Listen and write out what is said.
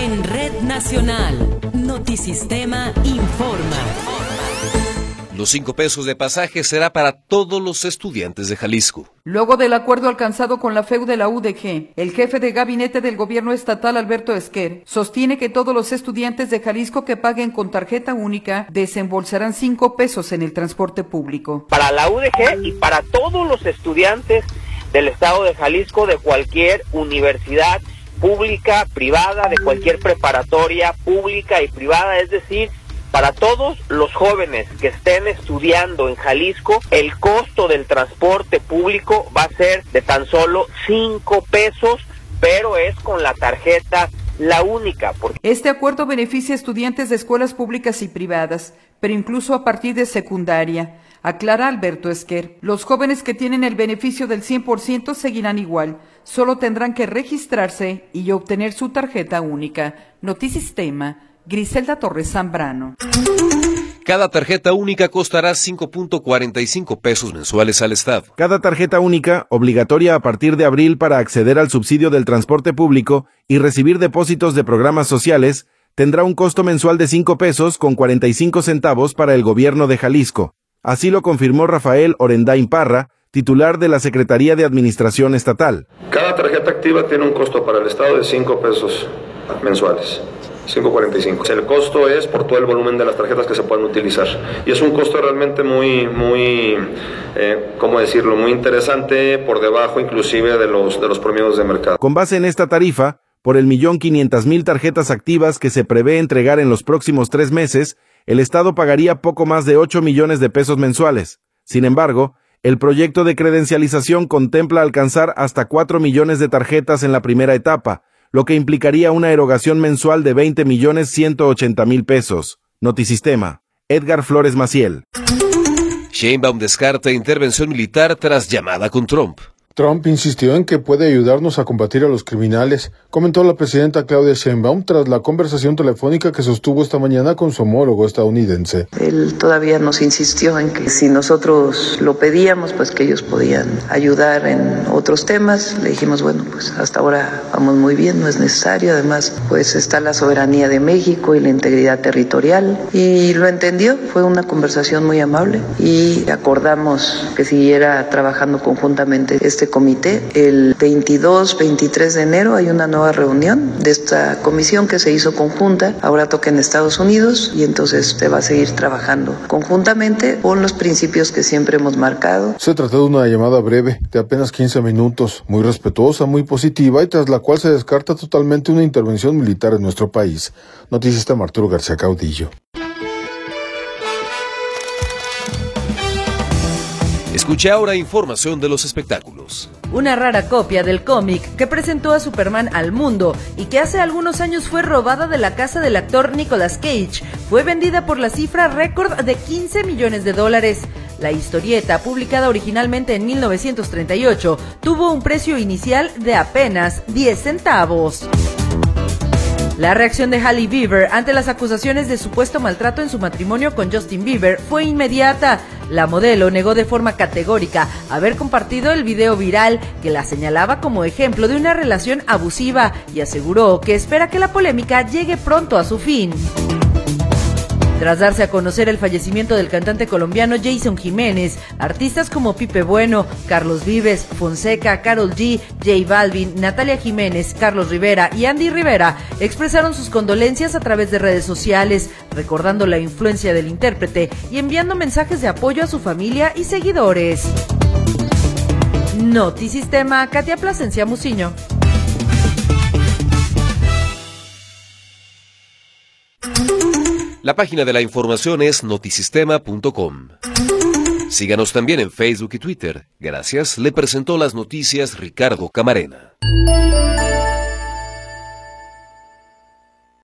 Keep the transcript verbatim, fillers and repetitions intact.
En Red Nacional, Notisistema informa. Los cinco pesos de pasaje será para todos los estudiantes de Jalisco. Luego del acuerdo alcanzado con la F E U de la U D G, el jefe de gabinete del gobierno estatal, Alberto Esquer, sostiene que todos los estudiantes de Jalisco que paguen con tarjeta única desembolsarán cinco pesos en el transporte público. Para la U D G y para todos los estudiantes del estado de Jalisco, de cualquier universidad pública, privada, de cualquier preparatoria pública y privada, es decir, para todos los jóvenes que estén estudiando en Jalisco, el costo del transporte público va a ser de tan solo cinco pesos, pero es con la tarjeta La Única. Porque este acuerdo beneficia a estudiantes de escuelas públicas y privadas, pero incluso a partir de secundaria. Aclara Alberto Esquer, los jóvenes que tienen el beneficio del cien por ciento seguirán igual, solo tendrán que registrarse y obtener su tarjeta única. Notisistema, Griselda Torres Zambrano. Cada tarjeta única costará cinco punto cuarenta y cinco pesos mensuales al Estado. Cada tarjeta única, obligatoria a partir de abril para acceder al subsidio del transporte público y recibir depósitos de programas sociales, tendrá un costo mensual de cinco pesos con cuarenta y cinco centavos para el gobierno de Jalisco. Así lo confirmó Rafael Orendain Parra, titular de la Secretaría de Administración Estatal. Cada tarjeta activa tiene un costo para el Estado de cinco pesos mensuales. cinco cuarenta y cinco. El costo es por todo el volumen de las tarjetas que se pueden utilizar. Y es un costo realmente muy, muy, eh, ¿cómo decirlo? Muy interesante, por debajo inclusive de los, de los promedios de mercado. Con base en esta tarifa, por el millón quinientas mil tarjetas activas que se prevé entregar en los próximos tres meses, el Estado pagaría poco más de ocho millones de pesos mensuales. Sin embargo, el proyecto de credencialización contempla alcanzar hasta cuatro millones de tarjetas en la primera etapa, lo que implicaría una erogación mensual de veinte millones ciento ochenta mil pesos. Notisistema, Edgar Flores Maciel. Sheinbaum descarta intervención militar tras llamada con Trump. Trump insistió en que puede ayudarnos a combatir a los criminales, comentó la presidenta Claudia Sheinbaum tras la conversación telefónica que sostuvo esta mañana con su homólogo estadounidense. Él todavía nos insistió en que si nosotros lo pedíamos, pues que ellos podían ayudar en otros temas. Le dijimos, bueno, pues hasta ahora vamos muy bien, no es necesario. Además, pues está la soberanía de México y la integridad territorial. Y lo entendió, fue una conversación muy amable y acordamos que siguiera trabajando conjuntamente este comité. El veintidós, veintitrés de enero hay una nueva reunión de esta comisión que se hizo conjunta, ahora toca en Estados Unidos y entonces se va a seguir trabajando conjuntamente con los principios que siempre hemos marcado. Se trató de una llamada breve de apenas quince minutos, muy respetuosa, muy positiva y tras la cual se descarta totalmente una intervención militar en nuestro país. Notisistema Arturo García Caudillo. Escuche ahora información de los espectáculos. Una rara copia del cómic que presentó a Superman al mundo y que hace algunos años fue robada de la casa del actor Nicolas Cage, fue vendida por la cifra récord de quince millones de dólares. La historieta, publicada originalmente en mil novecientos treinta y ocho, tuvo un precio inicial de apenas diez centavos. La reacción de Hailey Bieber ante las acusaciones de supuesto maltrato en su matrimonio con Justin Bieber fue inmediata. La modelo negó de forma categórica haber compartido el video viral que la señalaba como ejemplo de una relación abusiva y aseguró que espera que la polémica llegue pronto a su fin. Tras darse a conocer el fallecimiento del cantante colombiano Jason Jiménez, artistas como Pipe Bueno, Carlos Vives, Fonseca, Karol G, J Balvin, Natalia Jiménez, Carlos Rivera y Andy Rivera expresaron sus condolencias a través de redes sociales, recordando la influencia del intérprete y enviando mensajes de apoyo a su familia y seguidores. Notisistema, Katia Plasencia Muciño. La página de la información es notisistema punto com. Síganos también en Facebook y Twitter. Gracias, le presentó las noticias Ricardo Camarena.